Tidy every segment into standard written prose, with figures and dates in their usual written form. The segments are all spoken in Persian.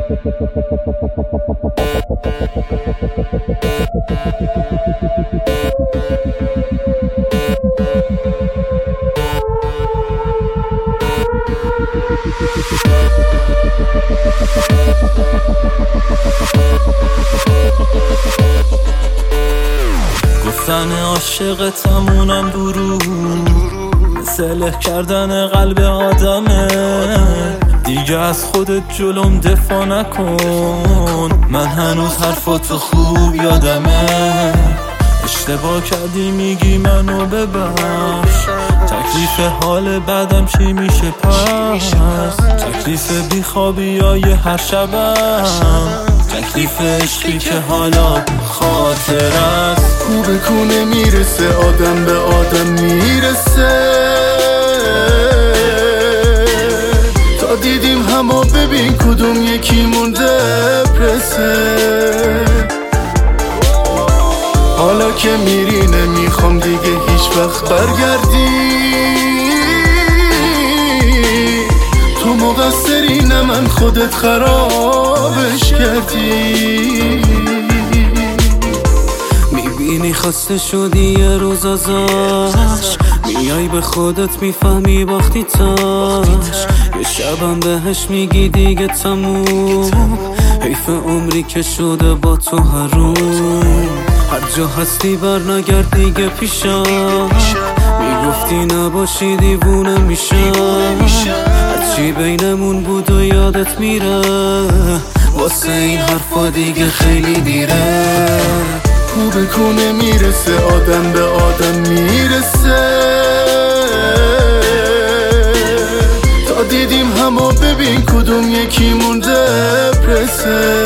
گفتن عاشقتمونم درو مثل له کردن قلب آدمه. دیگه از خودت جلوم دفاع نکن، من هنوز حرفاتو خوب یادمه. اشتباه کردی میگی منو ببخش، تکلیف حال بعدم چی میشه پس؟ تکلیف بیخوابی های هر شبم، تکلیف عشقی که حالا خاطر است. خوبه کونه میرسه آدم به آدم میرسه، تا دیدیم همو ببین کدوم یکی مونده پرسه. حالا که میری نمیخوام دیگه هیچ وقت برگردی، تو مقصری نه من خودت خرابش کردی. میبینی خسته شدی یه روز ازش، میای به خودت میفهمی باختی تاش. یه شبم بهش میگی دیگه تموم، حیف عمری که شده با تو حروم. هر جا هستی بر نگرد دیگه پیشم، میگفتی نباشی دیوونه میشم. هرچی بینمون بود و یادت میره، واسه این حرفا دیگه خیلی دیره. خوبه کونه میرسه آدم به آدم میرسه، تا دیدیم همو ببین کدوم یکی مونده پرسه.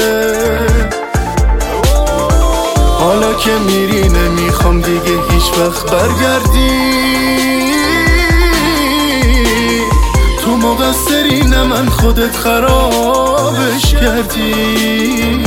حالا که میری نمیخوام دیگه هیچ وقت برگردی، تو مقصری نه من خودت خرابش کردی.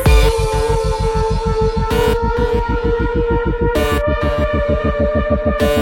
Thank you.